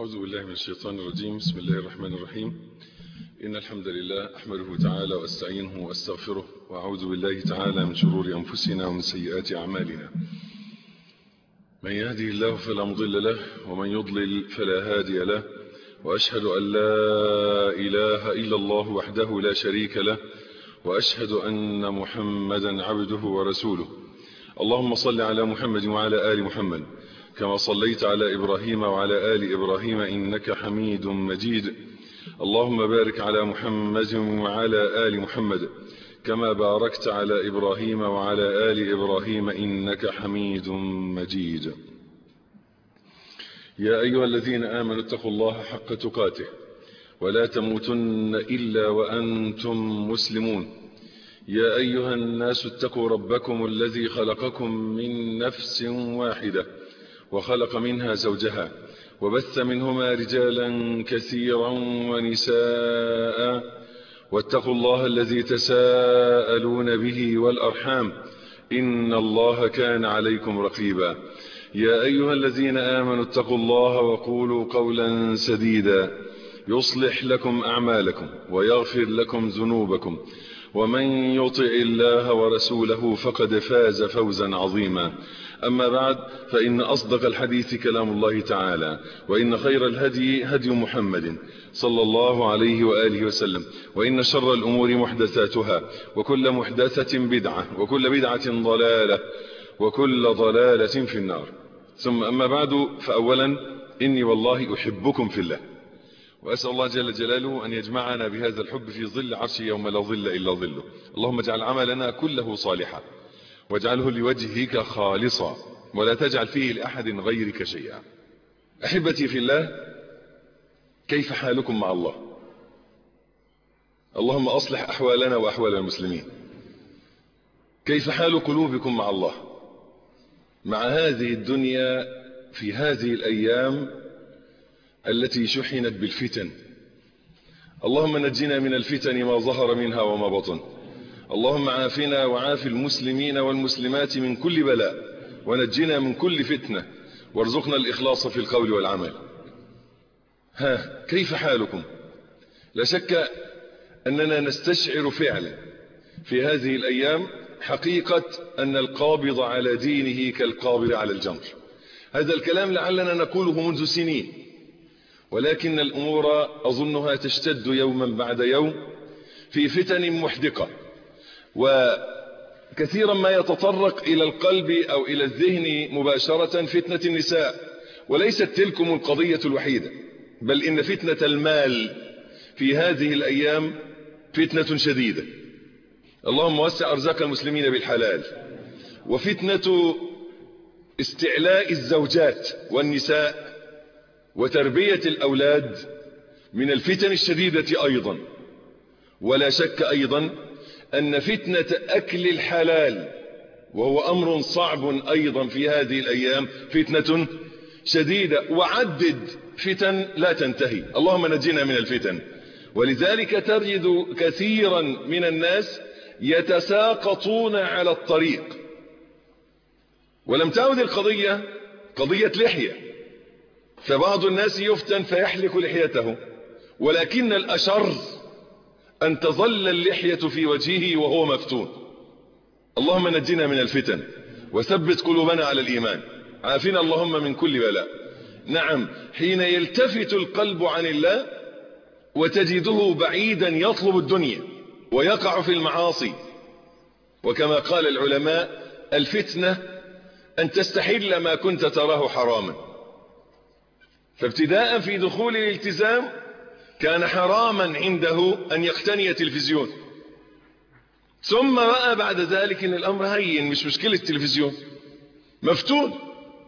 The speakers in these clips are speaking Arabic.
أعوذ بالله من الشيطان الرجيم. بسم الله الرحمن الرحيم. إن الحمد لله أحمده تعالى واستعينه واستغفره، وأعوذ بالله تعالى من شرور أنفسنا ومن سيئات أعمالنا. من يهدي الله فلا مضل له، ومن يضلل فلا هادي له، وأشهد أن لا إله إلا الله وحده لا شريك له، وأشهد أن محمدا عبده ورسوله. اللهم صل على محمد وعلى آل محمد كما صليت على إبراهيم وعلى آل إبراهيم إنك حميد مجيد. اللهم بارك على محمد وعلى آل محمد كما باركت على إبراهيم وعلى آل إبراهيم إنك حميد مجيد. يا أيها الذين آمنوا اتقوا الله حق تقاته ولا تموتن إلا وأنتم مسلمون. يا أيها الناس اتقوا ربكم الذي خلقكم من نفس واحدة وخلق منها زوجها وبث منهما رجالا كثيرا ونساء، واتقوا الله الذي تساءلون به والأرحام إن الله كان عليكم رقيبا. يا أيها الذين آمنوا اتقوا الله وقولوا قولا سديدا يصلح لكم أعمالكم ويغفر لكم ذنوبكم، ومن يطع الله ورسوله فقد فاز فوزا عظيما. أما بعد، فإن أصدق الحديث كلام الله تعالى، وإن خير الهدي هدي محمد صلى الله عليه وآله وسلم، وإن شر الأمور محدثاتها، وكل محدثة بدعة، وكل بدعة ضلالة، وكل ضلالة في النار. ثم أما بعد، فأولا إني والله أحبكم في الله، وأسأل الله جل جلاله أن يجمعنا بهذا الحب في ظل عرشه يوم لا ظل إلا ظله. اللهم اجعل عملنا كله صالحا، واجعله لوجهك خالصا، ولا تجعل فيه لأحد غيرك شيئا. أحبتي في الله، كيف حالكم مع الله؟ اللهم أصلح أحوالنا وأحوال المسلمين. كيف حال قلوبكم مع الله مع هذه الدنيا في هذه الأيام التي شحنت بالفتن؟ اللهم نجنا من الفتن ما ظهر منها وما بطن. اللهم عافنا وعاف المسلمين والمسلمات من كل بلاء، ونجنا من كل فتنة، وارزقنا الإخلاص في القول والعمل. كيف حالكم؟ لا شك أننا نستشعر فعلا في هذه الأيام حقيقة أن القابض على دينه كالقابض على الجمر. هذا الكلام لعلنا نقوله منذ سنين، ولكن الأمور أظنها تشتد يوما بعد يوم في فتن محدقة، وكثيرا ما يتطرق إلى القلب أو إلى الذهن مباشرة فتنة النساء. وليست تلكم القضية الوحيدة، بل إن فتنة المال في هذه الأيام فتنة شديدة. اللهم وسع أرزاق المسلمين بالحلال. وفتنة استعلاء الزوجات والنساء وتربية الأولاد من الفتن الشديدة أيضا. ولا شك أيضا أن فتنة أكل الحلال، وهو أمر صعب أيضا في هذه الأيام، فتنة شديدة. وعدد فتن لا تنتهي. اللهم نجينا من الفتن. ولذلك تجد كثيرا من الناس يتساقطون على الطريق. ولم تعد القضية قضية لحية، فبعض الناس يفتن فيحلق لحيته، ولكن الأشر أن تظل اللحية في وجهه وهو مفتون. اللهم نجنا من الفتن وثبت قلوبنا على الإيمان. عافنا اللهم من كل بلاء. نعم، حين يلتفت القلب عن الله وتجده بعيدا يطلب الدنيا ويقع في المعاصي. وكما قال العلماء: الفتنة أن تستحل ما كنت تراه حراما. فابتداء في دخول الالتزام كان حراما عنده أن يقتني تلفزيون، ثم رأى بعد ذلك أن الأمر هين، مش مشكلة التلفزيون، مفتون.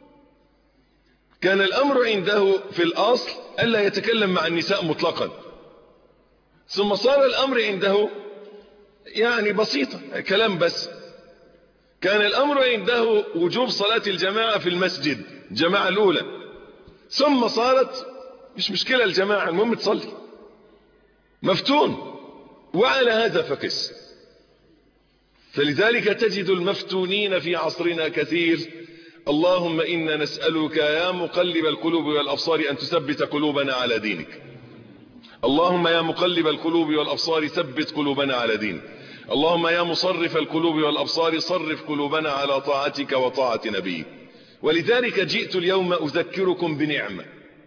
كان الأمر عنده في الأصل ألا يتكلم مع النساء مطلقا، ثم صار الأمر عنده يعني بسيطة، كلام بس. كان الأمر عنده وجوب صلاة الجماعة في المسجد، الجماعة الأولى، ثم صارت مش مشكلة الجماعة، المهم تصلي، مفتون. وعلى هذا فقس. فلذلك تجد المفتونين في عصرنا كثير، اللهم إنا نسألك يا مقلب القلوب والأبصار أن تثبت قلوبنا على دينك. اللهم يا مقلب القلوب والأبصار ثبت قلوبنا على دينك. اللهم يا مصرف القلوب والأبصار صرف قلوبنا على طاعتك وطاعة نبيك. ولذلك جئت اليوم أذكركم بنعمة،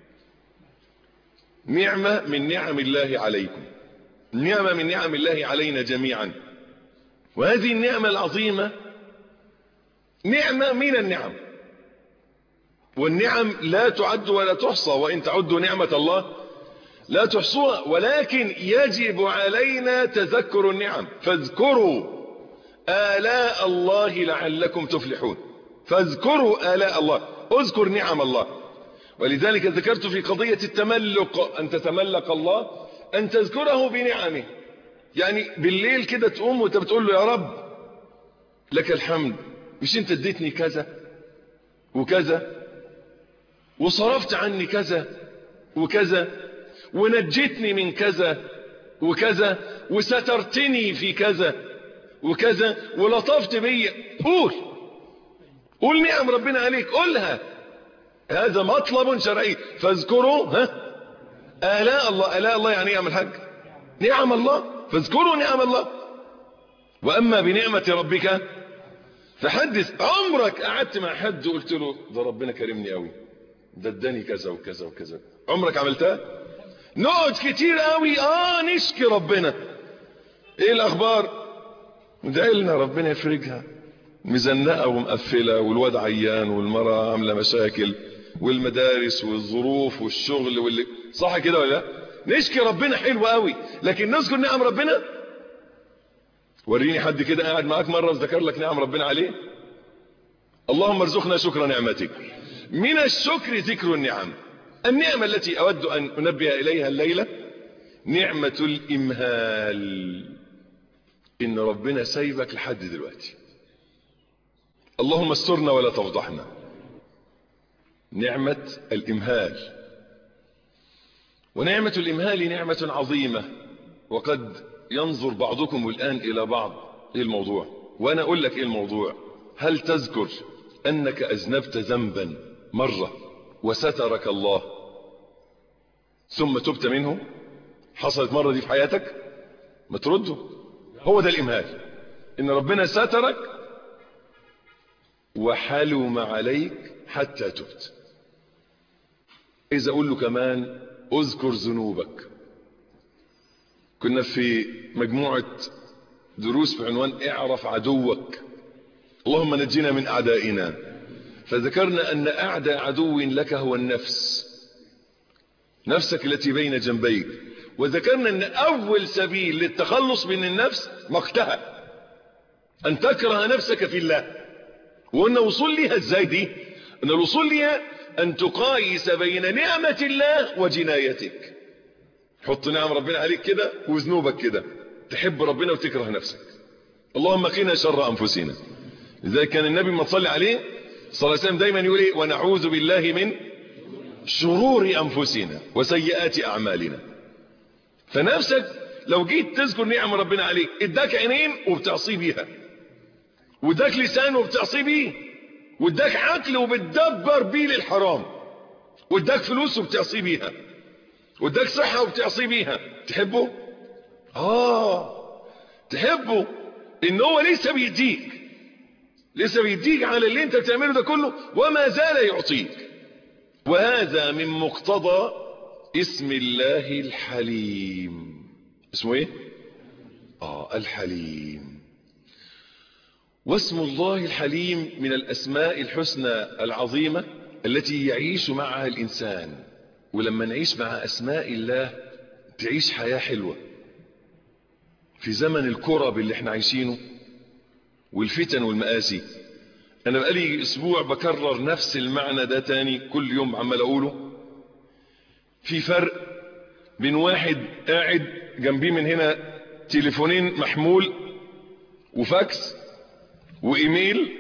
نعمة من نعم الله عليكم، نعمة من نعم الله علينا جميعا. وهذه النعمة العظيمة نعمة من النعم، والنعم لا تعد ولا تحصى، وإن تعدوا نعمة الله لا تحصوها، ولكن يجب علينا تذكر النعم. فاذكروا آلاء الله لعلكم تفلحون. فاذكروا آلاء الله، اذكر نعم الله. ولذلك ذكرت في قضية التملق، أن تتملق الله، أن تذكره بنعمه. يعني بالليل كده تقوم وانت بتقول له يا رب لك الحمد، مش انت اديتني كذا وكذا وصرفت عني كذا وكذا ونجتني من كذا وكذا وسترتني في كذا وكذا ولطفت بي. قول نعم ربنا عليك، قولها. هذا مطلب شرعي. فاذكروا آلاء الله. آلاء الله يعني يعمل حاج نعم الله، فاذكروا نعم الله. وأما بنعمة ربك فحدث. عمرك قعدت مع حد وقلت له ده ربنا كرمني قوي، ده اداني كذا وكذا وكذا؟ عمرك عملتها؟ نقعد كتير قوي نشكي ربنا. ايه الاخبار؟ ندعي لنا ربنا يفرجها، مزنقه ومقفله والواد عيان والمراه عامله مشاكل والمدارس والظروف والشغل صح كده ولا لا؟ نشكي ربنا حلو قوي، لكن نذكر نعم ربنا؟ وريني حد كده قاعد معاك مره وذكر لك نعم ربنا عليه. اللهم ارزقنا شكر نعمتك. من الشكر ذكر النعم. النعمة التي أود أن أنبه إليها الليلة نعمة الإمهال. إن ربنا سايبك لحد دلوقتي. اللهم استرنا ولا تفضحنا. نعمة الإمهال. ونعمة الإمهال نعمة عظيمة، وقد ينظر بعضكم الآن إلى بعض. إيه الموضوع؟ وأنا أقول لك إيه الموضوع. هل تذكر أنك أذنبت ذنبا مرة وسترك الله ثم تبت منه؟ حصلت مرة دي في حياتك؟ ما ترده. هو ده الإمهال، إن ربنا سترك وحلم عليك حتى تبت. إذا أقول له كمان أذكر ذنوبك. كنا في مجموعة دروس بعنوان اعرف عدوك. اللهم نجينا من أعدائنا. فذكرنا أن أعدى عدو لك هو النفس، نفسك التي بين جنبيك. وذكرنا أن أول سبيل للتخلص من النفس مقتها، أن تكره نفسك في الله. وأن الوصول لها ازاي دي؟ أن الوصول لها أن تقايس بين نعمة الله وجنايتك. حط نعم ربنا عليك كده وذنوبك كده، تحب ربنا وتكره نفسك. اللهم قنا شر أنفسنا. لذلك كان النبي ما تصلي عليه صلى الله عليه وسلم دايما يقول ايه؟ ونعوذ بالله من شرور أنفسنا وسيئات أعمالنا. فنفسك لو جيت تذكر نعم ربنا عليك، اداك عينين وبتعصي بيها، واداك لسان وبتعصي بيه، واداك عقل وبتدبر بيه للحرام، واداك فلوس وبتعصي بيها، واداك صحة وبتعصي بيها، تحبه؟ تحبه. ان هو لسه بيديك على اللي انت بتعمله ده كله، وما زال يعطيك. وهذا من مقتضى اسم الله الحليم. اسمه ايه؟ الحليم. واسم الله الحليم من الاسماء الحسنى العظيمة التي يعيش معها الانسان. ولما نعيش مع اسماء الله تعيش حياة حلوة. في زمن الكرب اللي احنا عايشينه والفتن والمآسي، انا بقالي اسبوع بكرر نفس المعنى ده تاني، كل يوم عمال اقوله. في فرق بين واحد قاعد جنبيه من هنا تليفونين محمول وفاكس وايميل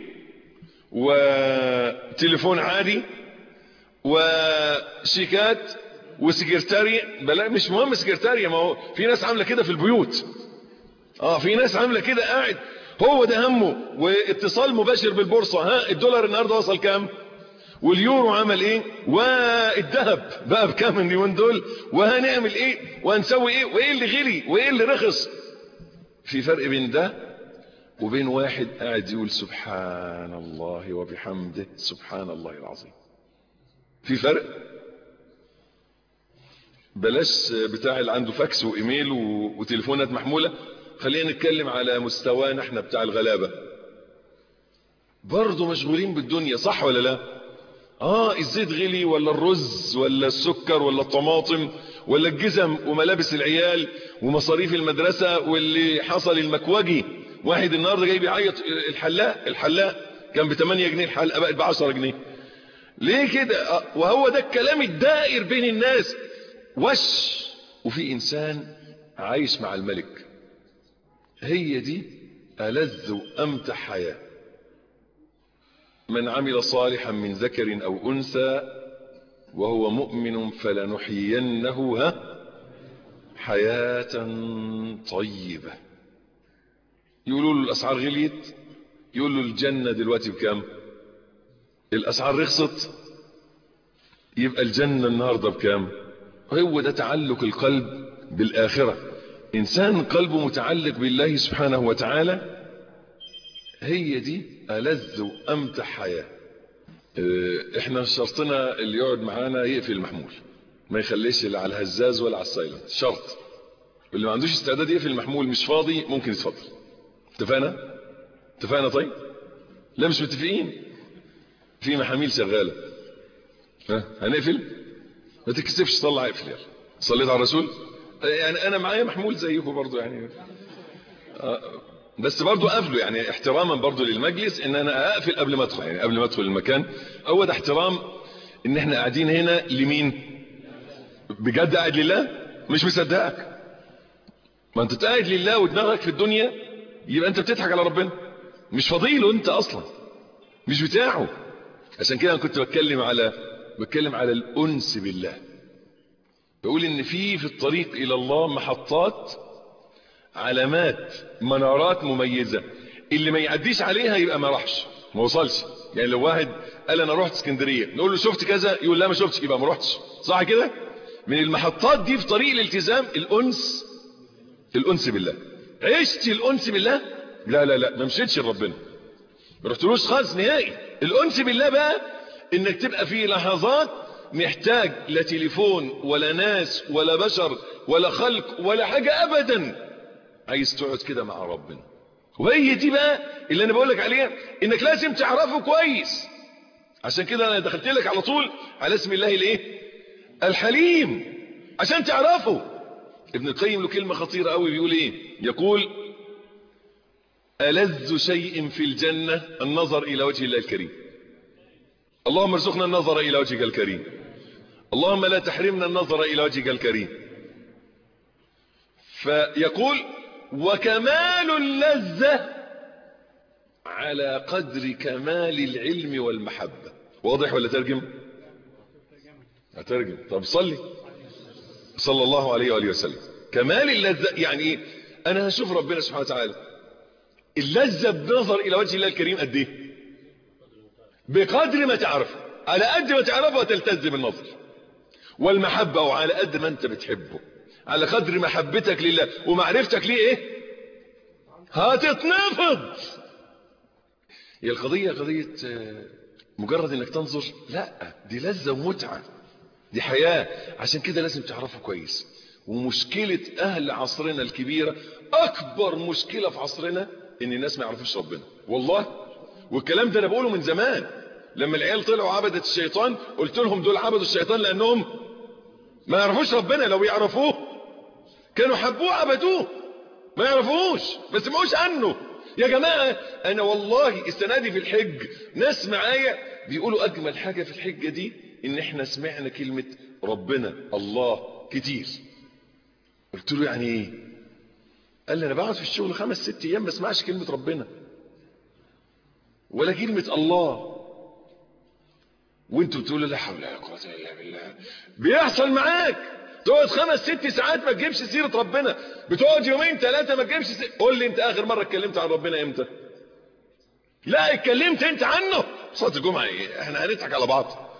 وتليفون عادي وشيكات وسكرتارية. بلا مش مهم سكرتارية، ما هو في ناس عاملة كده في البيوت. في ناس عاملة كده قاعد هو ده همه. واتصال مباشر بالبورصة، الدولار النهاردة وصل كام؟ واليورو عمل ايه، والذهب بقى بكام اليومين دول، وهنعمل ايه وهنسوي ايه، وايه اللي غلي وايه اللي رخص. في فرق بين ده وبين واحد قاعد يقول سبحان الله وبحمده سبحان الله العظيم. في فرق. بلاش بتاع اللي عنده فاكس وايميل وتليفونات محمولة، خلينا نتكلم على مستوانا احنا بتاع الغلابة. برضو مشغولين بالدنيا، صح ولا لا؟ الزيت غلي ولا الرز ولا السكر ولا الطماطم ولا الجزم وملابس العيال ومصاريف المدرسة، واللي حصل المكوجي. واحد النهاردة جاي بيعيط، الحلاق كان ب8 جنيه الحلقة بقت ب10 جنيه. ليه كده؟ وهو ده الكلام الدائر بين الناس. وفي انسان عايش مع الملك. هي دي ألذ وأمتع حياة. من عمل صالحا من ذكر أو أنثى وهو مؤمن فلنحيينه حياة طيبة. يقولوا له الأسعار غليت، يقول له الجنة دلوقتي بكام؟ الأسعار رخصت، يبقى الجنة النهاردة بكام؟ هو ده تعلق القلب بالآخرة. إنسان قلبه متعلق بالله سبحانه وتعالى، هي دي ألذ وأمتع حياة. احنا شرطنا اللي يقعد معانا يقفل المحمول، ما يخليش اللي على الهزاز ولا على السايلنت، شرط. واللي ما عندوش استعداد يقفل المحمول مش فاضي ممكن يتفضل. اتفقنا طيب؟ لا مش متفقين، في محاميل شغالة. هنقفل؟ ما تكسفش، طلع اقفل يلا. صليت على الرسول. يعني انا معايا محمول زيكم برضو يعني، بس برضو قبله يعني احتراما برضو للمجلس ان انا اقفل قبل ما ادخل، يعني قبل ما ادخل المكان. هو ده احترام ان احنا قاعدين هنا لمين؟ بجد قاعد لله، مش مصدقك. ما انت قاعد لله ودماغك في الدنيا، يبقى انت بتضحك على ربنا، مش فضيله انت اصلا، مش بتاعه. عشان كده انا كنت بتكلم على الانس بالله. بقول ان في الطريق الى الله محطات، علامات، منارات مميزة، اللي ما يعديش عليها يبقى ما راحش، ما وصلش. يعني لو واحد قال انا رحت اسكندرية، نقول له شفت كذا، يقول لا ما شفتش، يبقى ما رحتش، صح كده؟ من المحطات دي في طريق الالتزام الانس بالله. عشت الانس بالله؟ لا ما مشيتش لربنا، ما رحتلوش خالص نهائي. الانس بالله بقى انك تبقى في لحظات محتاج لا تليفون ولا ناس ولا بشر ولا خلق ولا حاجة ابدا، عايز تقعد كده مع ربنا. وهي دي بقى اللي انا بقولك عليها، انك لازم تعرفه كويس. عشان كده انا دخلت لك على طول على اسم الله الايه؟ الحليم، عشان تعرفه. ابن القيم له كلمة خطيرة قوي، بيقول ايه؟ يقول ألذ شيء في الجنة النظر الى وجه الله الكريم. اللهم ارزقنا النظر الى وجهك الكريم، اللهم لا تحرمنا النظر الى وجهك الكريم. فيقول وكمال اللذة على قدر كمال العلم والمحبة. واضح ولا ترجم؟ هترجم. طب صلى الله عليه وآله وسلم. كمال اللذة يعني ايه؟ انا هشوف ربنا سبحانه وتعالى، اللذة بنظر الى وجه الله الكريم قد ايه؟ بقدر ما تعرفه، على قد ما تعرفه وتلتز بالنظر. والمحبة وعلى قد ما انت بتحبه، على قدر محبتك لله ومعرفتك ليه ايه؟ هتتنفض. هي القضية قضية مجرد انك تنظر؟ لا، دي لذة ومتعة، دي حياة. عشان كده لازم تعرفه كويس. ومشكلة اهل عصرنا الكبيرة، اكبر مشكلة في عصرنا ان الناس ما يعرفوش ربنا. والله والكلام ده انا بقوله من زمان. لما العيال طلعوا عبدة الشيطان قلت لهم دول عبدوا الشيطان لانهم ما يعرفوش ربنا. لو يعرفوه كانوا حبوه عبدوه، ما يعرفوش بس ما قوش عنه. يا جماعة انا والله السنة دي في الحج ناس معايا بيقولوا اجمل حاجة في الحجة دي ان احنا سمعنا كلمة ربنا الله كتير. قلت له يعني ايه؟ قال لي انا بقعد في الشغل 5-6 ايام ما اسمعش كلمة ربنا ولا كلمة الله، وانتوا بتقولوا لا حول ولا قوة الا بالله. بيحصل معاك تقعد 5-6 ساعات ما تجيبش سيرة ربنا، بتقعد 2-3 ما تجيبش قول لي انت اخر مرة اتكلمت عن ربنا امتى؟ لا اتكلمت انت عنه صلاة الجمعة ايه؟ احنا هنضحك على بعض.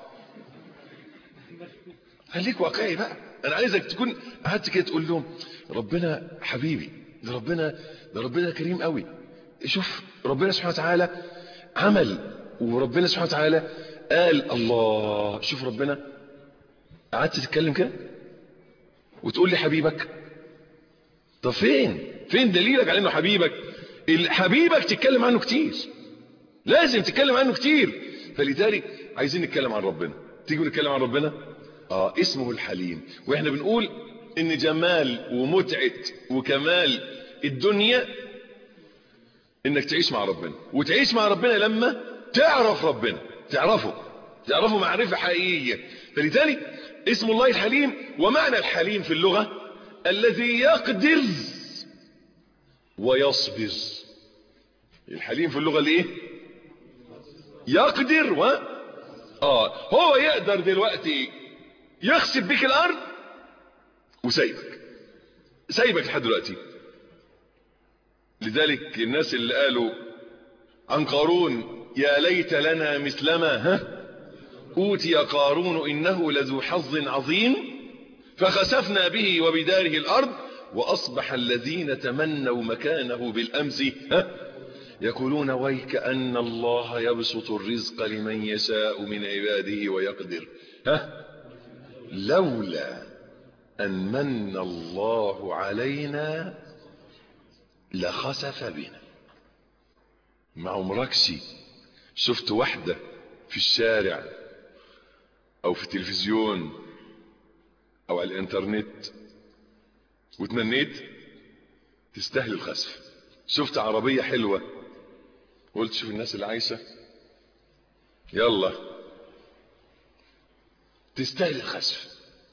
خليك واقعي بقى. انا عايزك تكون قعدت كده تقول لهم ربنا حبيبي، ده ربنا كريم قوي. شوف ربنا سبحانه وتعالى عمل، وربنا سبحانه وتعالى قال الله. شوف ربنا. قعدت تتكلم كده وتقول لي حبيبك. طب فين دليلك على انه حبيبك؟ حبيبك تتكلم عنه كتير، لازم تتكلم عنه كتير. فلذلك عايزين نتكلم عن ربنا. تيجوا نتكلم عن ربنا. اسمه الحليم. واحنا بنقول ان جمال ومتعة وكمال الدنيا انك تعيش مع ربنا. وتعيش مع ربنا لما تعرف ربنا، تعرفه معرفة حقيقية. فلذلك اسم الله الحليم. ومعنى الحليم في اللغة الذي يقدر ويصبر. الحليم في اللغة الايه؟ يقدر هو يقدر دلوقتي يخسف بك الارض وسايبك لحد دلوقتي. لذلك الناس اللي قالوا عن قارون يا ليت لنا مثلما اوتي قارون انه لذو حظ عظيم فخسفنا به وبداره الارض واصبح الذين تمنوا مكانه بالامس يقولون ويك ان الله يبسط الرزق لمن يشاء من عباده ويقدر لولا ان من الله علينا لخسف بنا. ما عمركش شفت واحدة في الشارع او في التلفزيون او على الانترنت وتمنيت تستاهل الخسف؟ شفت عربية حلوة قلت شوف الناس اللي عايشة يلا تستاهل الخسف.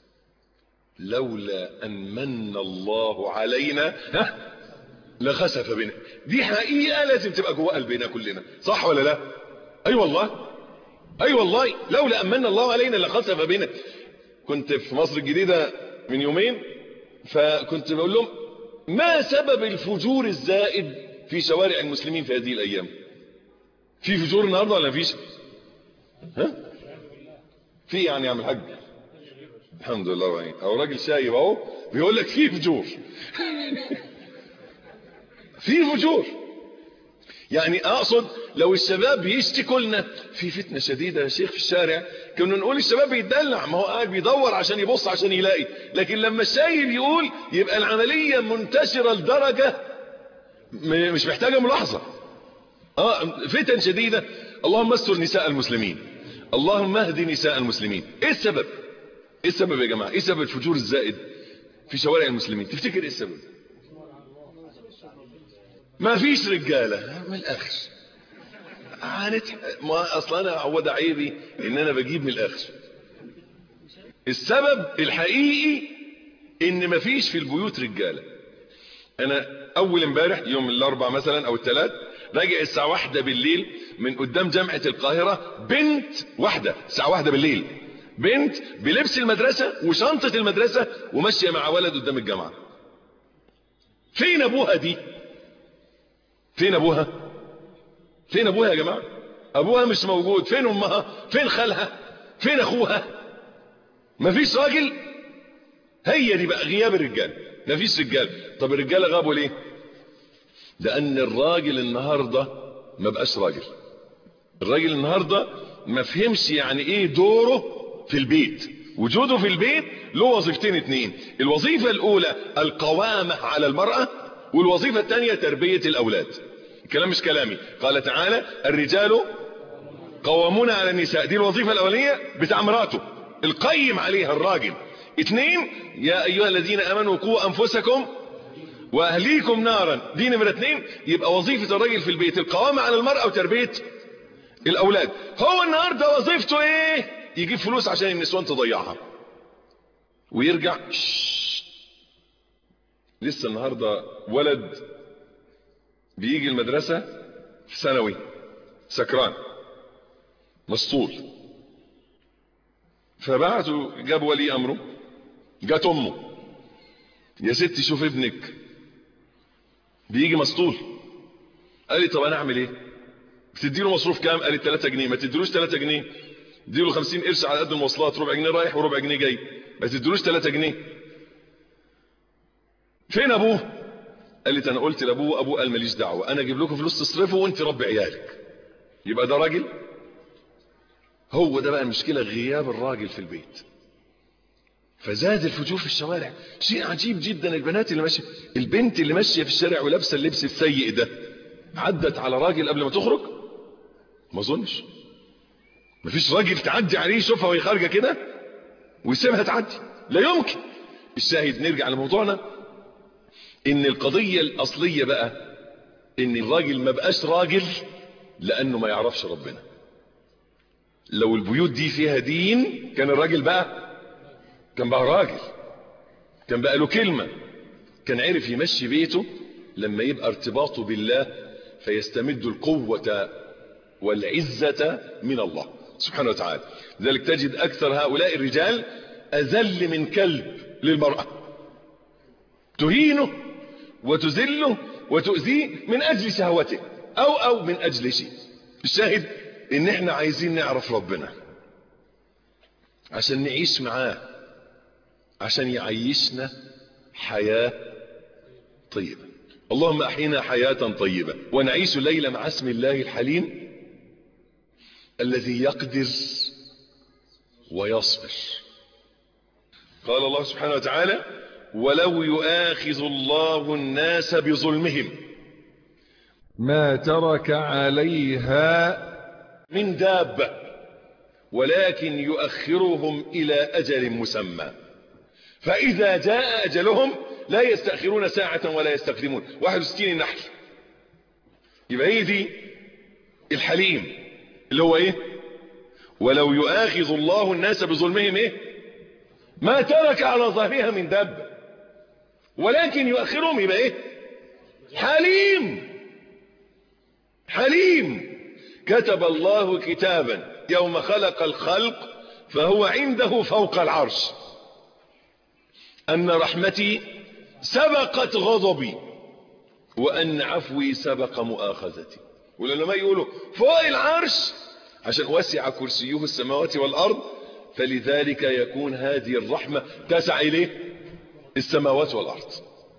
لولا ان من الله علينا لخسف بنا. دي حقيقة لازم تبقى جوه قلبنا كلنا، صح ولا لا؟ اي والله لولا ان من الله علينا لخسف بنا. كنت في مصر الجديدة من يومين، فكنت بقول لهم ما سبب الفجور الزائد في شوارع المسلمين في هذه الايام؟ في فجور النهارده ولا مفيش؟ في يعني يا عم الحاج الحمد لله وعين. او راجل شايب اهو بيقول لك في فجور في فجور. يعني اقصد لو الشباب يشتكوا لنا في فتنه شديده يا شيخ في الشارع، كنا نقول الشباب بيتدلع، ما هو قاعد بيدور عشان يبص عشان يلاقي. لكن لما الشايب يقول يبقى العمليه منتشره لدرجه مش محتاجه ملاحظه. فتن شديده. اللهم استر نساء المسلمين، اللهم اهدي نساء المسلمين. ايه السبب يا جماعه؟ ايه سبب الفجور الزائد في شوارع المسلمين؟ تفتكر ايه السبب؟ ما فيش رجاله من الاخر. ما اصلا انا هو ده عيبي ان انا بجيب من الاخر. السبب الحقيقي ان ما فيش في البيوت رجاله. انا اول امبارح يوم الاربعاء مثلا او الثلاث راجع الساعه 1 بالليل من قدام جامعه القاهره، بنت واحده الساعه 1 بالليل، بنت بلبس المدرسه وشنطه المدرسه وماشيه مع ولد قدام الجامعه. فين ابوها دي؟ فين ابوها يا جماعه؟ ابوها مش موجود. فين امها؟ فين خالها؟ فين اخوها؟ مفيش راجل. هي دي بقى غياب الرجال، مفيش رجال. طب الرجاله غابوا ليه؟ لان الراجل النهارده ما بقاش راجل. الراجل النهارده ما فهمش يعني ايه دوره في البيت. وجوده في البيت له وظيفتين اتنين. الوظيفه الاولى القوامه على المراه، والوظيفه الثانيه تربيه الاولاد. الكلام مش كلامي. قال تعالى الرجال قوامون على النساء. دي الوظيفه الاولانيه بتاع مراته، القيم عليها الراجل. اتنين يا ايها الذين امنوا قوا انفسكم واهليكم نارا. دي نمره اتنين. يبقى وظيفه الراجل في البيت القوامه على المراه وتربيه الاولاد. هو النهارده وظيفته ايه؟ يجيب فلوس عشان النسوان تضيعها ويرجع. لسه النهارده ولد بيجي المدرسه في ثانوي سكران مسطول، فبعتوا جاب ولي امره، جات امه يا ستي شوف ابنك بيجي مسطول. قال لي طب انا اعمل ايه؟ تديله مصروف كام؟ قال 3 جنيه. ما تديلوش 3 جنيه، تديله 50 قرش على قد المواصلات، ربع جنيه رايح وربع جنيه جاي، ما تديلوش 3 جنيه. فين ابوه؟ قال لي انا قلت لابوه، ابوه قال ماليش دعوه، انا اجيب لكم فلوس تصرفوا وانت ربي عيالك. يبقى ده راجل؟ هو ده بقى المشكله، غياب الراجل في البيت. فزاد الفجور في الشوارع. شيء عجيب جدا، البنات اللي ماشيه، البنت اللي ماشيه في الشارع ولابسه اللبس السيء ده عدت على راجل قبل ما تخرج؟ ما اظنش. مفيش راجل تعدي عليه يشوفها وهي خارجه كده ويسيبها تعدي، لا يمكن. الشاهد، نرجع لموضوعنا، ان القضيه الاصليه بقى ان الراجل ما بقاش راجل لانه ما يعرفش ربنا. لو البيوت دي فيها دين كان الراجل بقى كان بقى راجل، كان بقى له كلمة، كان عرف يمشي بيته لما يبقى ارتباطه بالله فيستمد القوة والعزة من الله سبحانه وتعالى. لذلك تجد أكثر هؤلاء الرجال أذل من كلب للمرأة، تهينه وتذله وتؤذيه من أجل شهوته أو من أجل شيء. الشاهد إن احنا عايزين نعرف ربنا عشان نعيش معاه، عشان يعيشنا حياة طيبة. اللهم أحينا حياة طيبة ونعيش الليلة مع اسم الله الحليم الذي يقدر ويصبر. قال الله سبحانه وتعالى: ولو يؤاخذ الله الناس بظلمهم ما ترك عليها من دابة ولكن يؤخرهم إلى أجل مسمى فإذا جاء أجلهم لا يستأخرون ساعة ولا يستقدمون. 61 النحل. يبقى هي دي الحليم اللي هو ايه؟ ولو يؤاخذ الله الناس بظلمهم ايه؟ ما ترك على ظهرها من دابة ولكن يؤخرهم. يبقى ايه؟ حليم. حليم. كتب الله كتابا يوم خلق الخلق فهو عنده فوق العرش أن رحمتي سبقت غضبي وأن عفوي سبق مؤاخذتي. والعلماء يقولوا فوق العرش عشان وسع كرسيه السماوات والأرض، فلذلك يكون هذه الرحمة تسع إليه السماوات والأرض.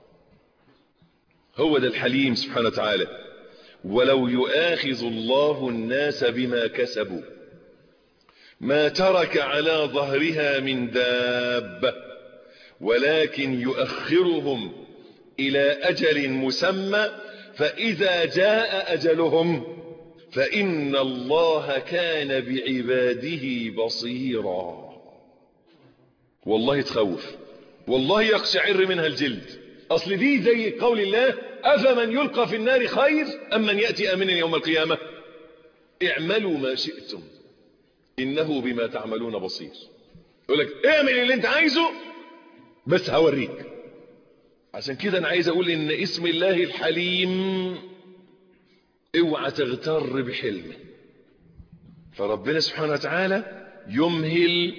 هو ده الحليم سبحانه وتعالى. ولو يؤاخذ الله الناس بما كسبوا ما ترك على ظهرها من دابة ولكن يؤخرهم إلى أجل مسمى فإذا جاء أجلهم فإن الله كان بعباده بصيرا. والله تخوف، والله يقشعر منها الجلد. أصل دي زي قول الله: أفمن يلقى في النار خير أم من يأتي آمنا يوم القيامة. اعملوا ما شئتم إنه بما تعملون بصير. يقول لك اعمل اللي انت عايزه بس هوريك. عشان كده انا عايز اقول ان اسم الله الحليم اوعى تغتر بحلمه. فربنا سبحانه وتعالى يمهل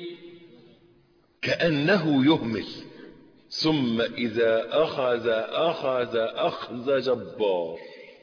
كأنه يهمل، ثم إذا أخذ جبار.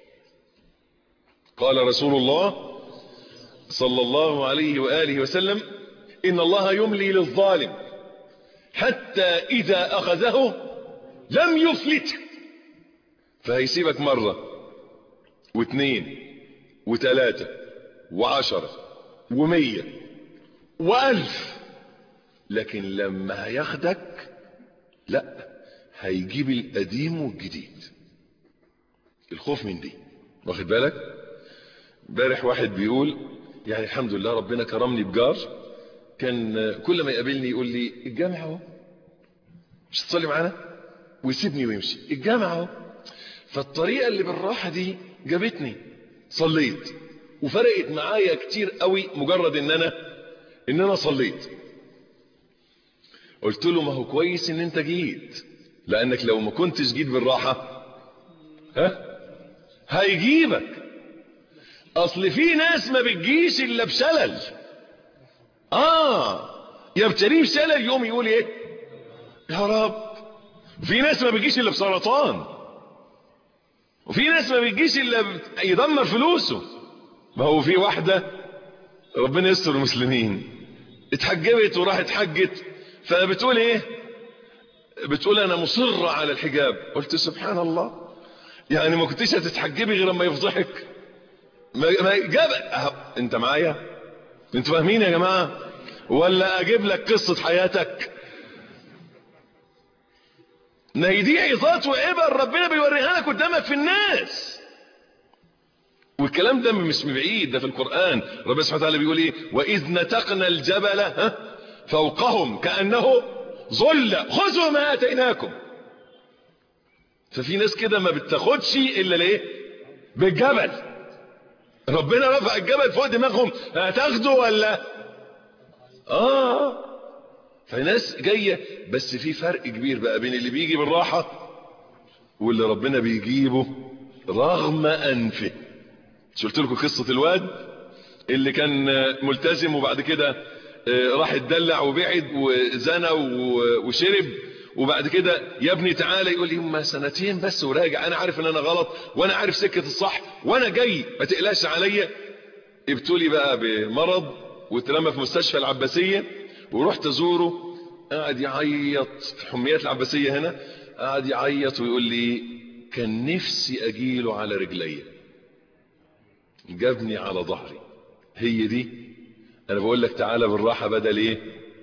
قال رسول الله صلى الله عليه وآله وسلم: إن الله يملي للظالم حتى إذا أخذه لم يفلت. فهيسيبك مرة واثنين وثلاثة وعشرة و100 و1000، لكن لما هياخدك لا، هيجيب القديم والجديد. الخوف من دي، واخد بالك؟ امبارح واحد بيقول يعني الحمد لله ربنا كرمني بجار كان كل ما يقابلني يقول لي: الجامع اهو، مش تصلي معانا؟ ويسيبني ويمشي. الجامع اهو. فالطريقة اللي بالراحة دي جابتني، صليت وفرقت معايا كتير قوي مجرد ان انا صليت. قلت له: ما هو كويس ان انت جيت، لانك لو ما كنتش جيت بالراحة هيجيبك. اصل في ناس ما بتجيش الا بشلل، يبتليه بشلل يوم يقول ايه يا رب. في ناس ما بتجيش الا بسرطان، وفي ناس ما بتجيش الا يدمر فلوسه، ما هو في واحدة ربنا يستر المسلمين اتحجبت وراحت حجت، فبتقول ايه؟ بتقول انا مصرة على الحجاب. قلت سبحان الله، يعني ما كنتش هتتحجبي غير لما يفضحك؟ ما جاب. انت معايا؟ انتوا فاهمين يا جماعة ولا اجيب لك قصة حياتك؟ ما هي دي عظات وعبر ربنا بيوريها لك قدامك في الناس. والكلام ده مش بعيد، ده في القرآن. ربنا سبحانه وتعالى بيقول ايه؟ واذ نتقنا الجبل فوقهم كأنه ظل خذوا ما اتيناكم. ففي ناس كده ما بتاخدش الا ليه؟ بالجبل. ربنا رفع الجبل فوق دماغهم، هتاخدوا ولا؟ في ناس جاية، بس في فرق كبير بقى بين اللي بيجي بالراحة واللي ربنا بيجيبه رغم أنفه. قلت لكم قصة الواد اللي كان ملتزم وبعد كده راح اتدلع وبعد وزنى وشرب، وبعد كده يا ابني تعالى، يقول لي هم سنتين بس وراجع، انا عارف ان انا غلط وانا عارف سكة الصح وانا جاي، ما تقلقش عليا. ابتلي بقى بمرض واترمى في مستشفى العباسية، ورحت ازوره، قاعد يعيط في حميات العباسية هنا، قاعد يعيط ويقول لي كان نفسي اجيله على رجلي، جابني على ظهري. هي دي انا بقول لك تعالى بالراحة، بدل ايه؟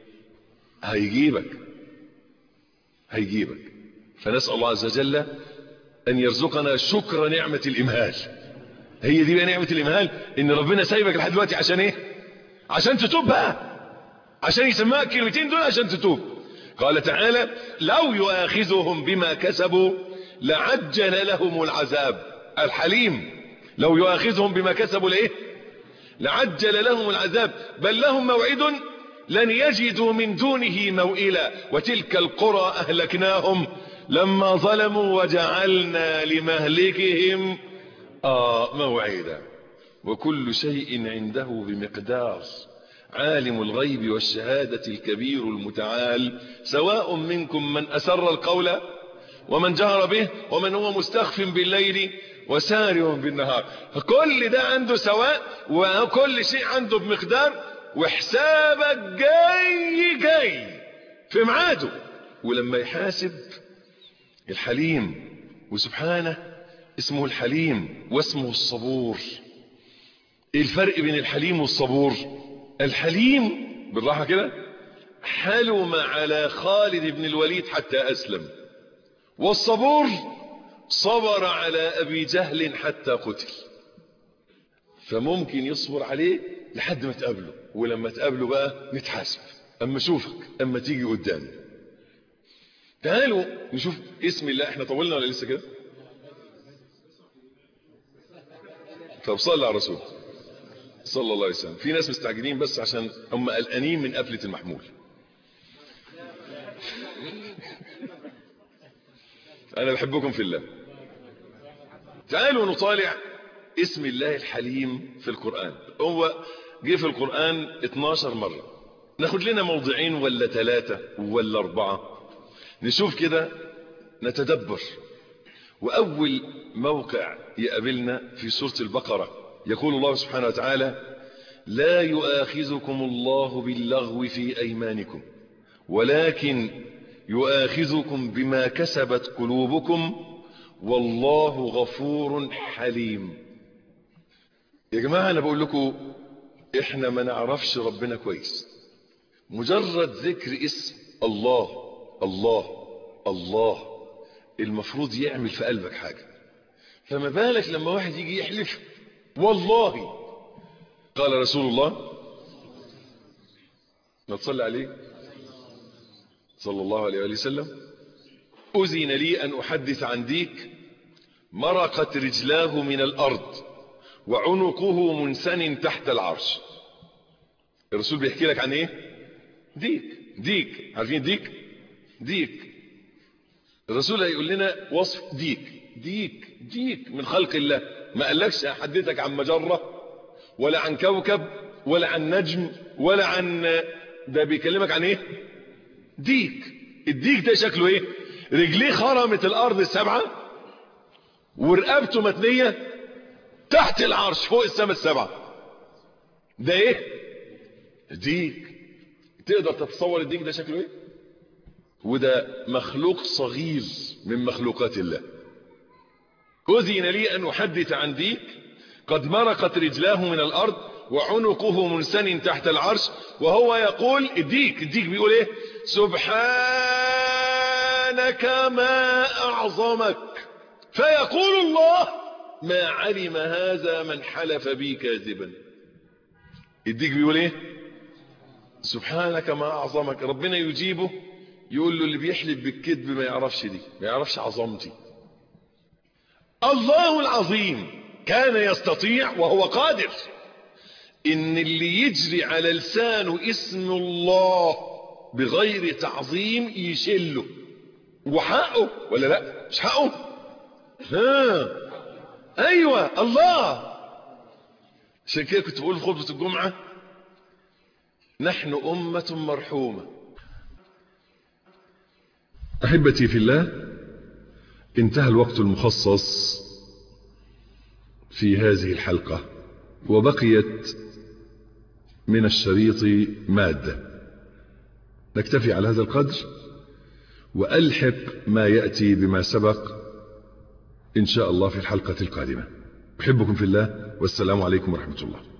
هيجيبك. فنسأل الله عز وجل ان يرزقنا شكر نعمة الامهال. هي دي بقى نعمة الامهال، ان ربنا سايبك لحد دلوقتي عشان ايه؟ عشان تتوب بقى، عشان يسمعك الكلمتين دول عشان تتوب. قال تعالى لو يؤاخذهم بما كسبوا لعجل لهم العذاب. الحليم لو يؤاخذهم بما كسبوا لإيه؟ لعجل لهم العذاب بل لهم موعد لن يجدوا من دونه موئلا وتلك القرى أهلكناهم لما ظلموا وجعلنا لمهلكهم موعدا وكل شيء عنده بمقدار. عالم الغيب والشهادة الكبير المتعال سواء منكم من أسر القول ومن جهر به ومن هو مستخف بالليل وسارع بالنهار. كل ده عنده سواء وكل شيء عنده بمقدار، وحسابك جاي في ميعاده. ولما يحاسب الحليم، وسبحانه اسمه الحليم واسمه الصبور. ايه الفرق بين الحليم والصبور؟ الحليم بالراحة كده حلم على خالد بن الوليد حتى أسلم، والصبور صبر على أبي جهل حتى قتل. فممكن يصبر عليه لحد ما تقابله، ولما تقابله بقى نتحاسب أما شوفك أما تيجي قدامي. تعالوا نشوف اسم الله. احنا طولنا ولا لسه كده؟ طب صلى على الرسول صلى الله عليه وسلم. في ناس مستعجلين بس عشان هم قلقانين من قفلة المحمول. أنا بحبكم في الله. تعالوا نطالع اسم الله الحليم في القرآن. هو جه في القرآن 12 مرة، ناخد لنا موضعين ولا 3 ولا 4 نشوف كده نتدبر. وأول موقع يقابلنا في سورة البقرة يقول الله سبحانه وتعالى لا يؤاخذكم الله باللغو في أيمانكم ولكن يؤاخذكم بما كسبت قلوبكم والله غفور حليم. يا جماعة أنا بقول لكم إحنا ما نعرفش ربنا كويس، مجرد ذكر اسم الله الله الله المفروض يعمل في قلبك حاجة. فما بالك لما واحد يجي يحلف والله. قال رسول الله ما تصلي عليه صلى الله عليه وسلم أذن لي أن أحدث عن ديك مرقت رجلاه من الأرض وعنقه منسن تحت العرش. الرسول بيحكي لك عن ايه؟ ديك عارفين ديك الرسول هيقول لنا وصف ديك من خلق الله. ما قالكش احدثك عن مجرة ولا عن كوكب ولا عن نجم ولا عن ده، بيكلمك عن ايه؟ الديك ده شكله ايه؟ رجليه خرمت الارض 7 ورقبته متنية تحت العرش فوق السماء 7. ده ايه؟ ديك. تقدر تتصور الديك ده شكله ايه؟ وده مخلوق صغير من مخلوقات الله. أذن لي أن أحدث عن ديك قد مرقت رجلاه من الأرض وعنقه منسن تحت العرش، وهو يقول الديك بيقول ايه؟ سبحانك ما أعظمك. فيقول الله ما علم هذا من حلف بي كاذبا. الديك بيقول ايه؟ سبحانك ما أعظمك. ربنا يجيبه يقول له اللي بيحلف بالكذب ما يعرفش دي، ما يعرفش عظمتي. الله العظيم كان يستطيع وهو قادر ان اللي يجري على لسانه اسم الله بغير تعظيم يشله. وحقه ولا لا؟ مش حقه؟ ايوه الله. عشان كده كنت بقول في خطبة الجمعة نحن أمة مرحومة. أحبتي في الله، انتهى الوقت المخصص في هذه الحلقة وبقيت من الشريط مادة. نكتفي على هذا القدر وألحق ما يأتي بما سبق إن شاء الله في الحلقة القادمة. أحبكم في الله، والسلام عليكم ورحمة الله.